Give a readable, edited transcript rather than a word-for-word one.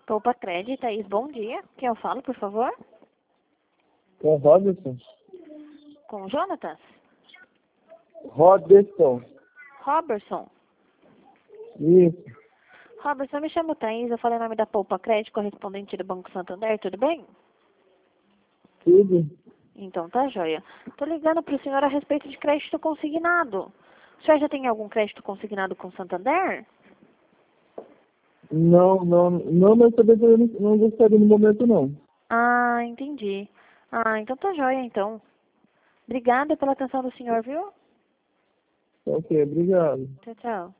Poupa Crédito, Thaís, bom dia. Quem eu falo, por favor? Com Robertson. Com o Jonatas? Robertson. Robertson. Isso. Robertson, eu me chamo Thaís, eu falei o nome da Poupa Crédito, correspondente do Banco Santander, tudo bem? Tudo. Então tá joia. Tô ligando pro senhor a respeito de crédito consignado. O senhor já tem algum crédito consignado com o Santander? Não, mas também eu não gostaria no momento, não. Ah, entendi. Ah, então tá joia, então. Obrigada pela atenção do senhor, viu? Ok, obrigado. Tchau, tchau.